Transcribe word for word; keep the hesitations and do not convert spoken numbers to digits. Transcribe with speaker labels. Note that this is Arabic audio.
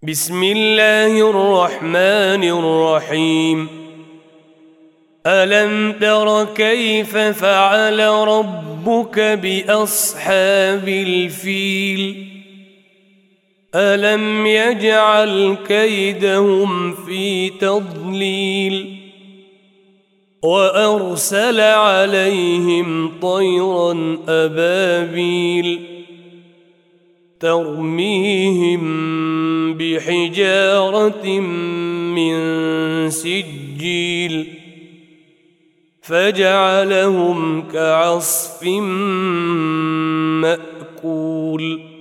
Speaker 1: بسم الله الرحمن الرحيم. ألم تر كيف فعل ربك بأصحاب الفيل؟ ألم يجعل كيدهم في تضليل وأرسل عليهم طيرا أبابيل ترميهم بحجارة من سجيل فجعلهم كعصف مأكول.